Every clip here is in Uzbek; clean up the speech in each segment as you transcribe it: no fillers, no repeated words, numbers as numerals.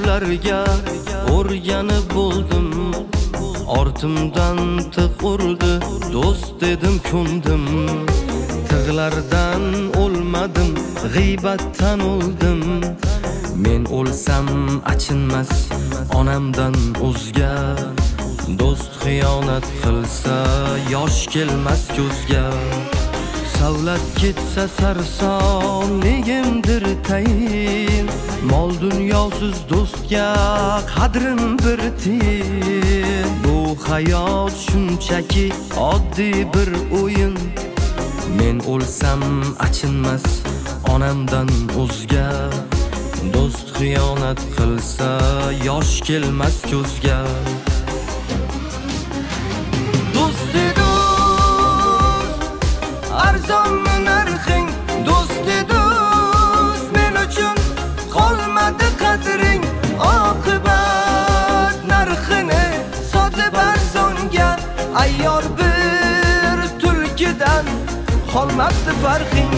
so'zlarga o'rganib bo'ldim. Ortimdan tiq urdi, do'st dedim ko'ndim. Tig'lardan o'lmadim, g'iybatdan o'ldim. Men o'lsam achinmas onamdan o'zga. Do'st xiyonat qilsa yosh kelmas ko'zga. Savlat ketsa sarsonligimdir tayin. Mol dunyosiz do'stga qadrim bir tiyin. Bu hayot shunchaki oddiy bir o'yin. Men o'lsam achinmas onamdan o'zga. Do'st xiyonat qilsa yosh kelmas ko'zga. Do'sti do'st, arzonmi narxing? Do'sti do'st, men uchun qolmadi qadring. Oqibat narxini sotib arzonga. Ayyor bir tulkidan qolmabdi farqing.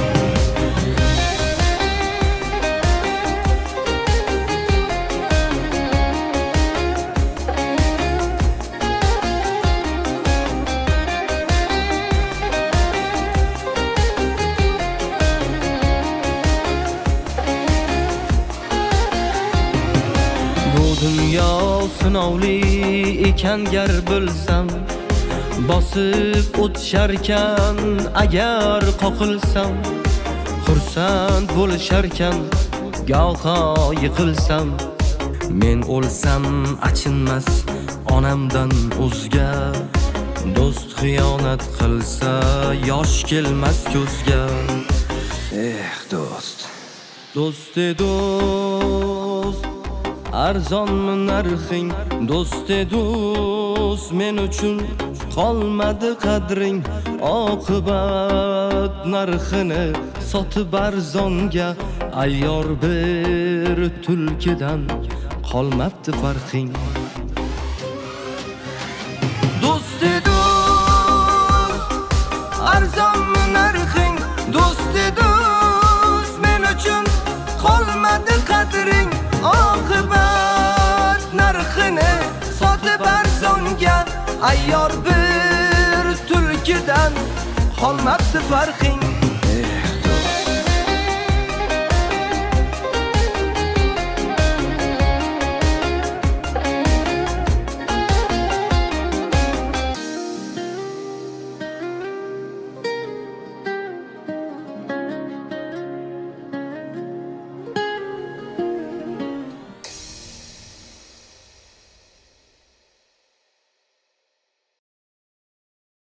Dunyo sinovli ekan gar bilsam, bosib o'tisharkan agar qoqilsam, xursand bo'lisharkan goho yiqilsam. Men o'lsam achinmas onamdan o'zga. Do'st xiyonat qilsa yosh kelmas ko'zga. Do'st, do'sti do'st, arzonmi narxing? Do'sti do'st, men uchun qolmadi qadring. Oqibat narxini sotib arzonga. Ayyor bir tulkidan qolmabdi farqing. Do'sti do'st, arzonmi narxing? Do'sti do'st, men uchun qolmadi qadring. Oqibat narxini sotib arzonga. Ayyor bir tulkidan qolmabdi farqing.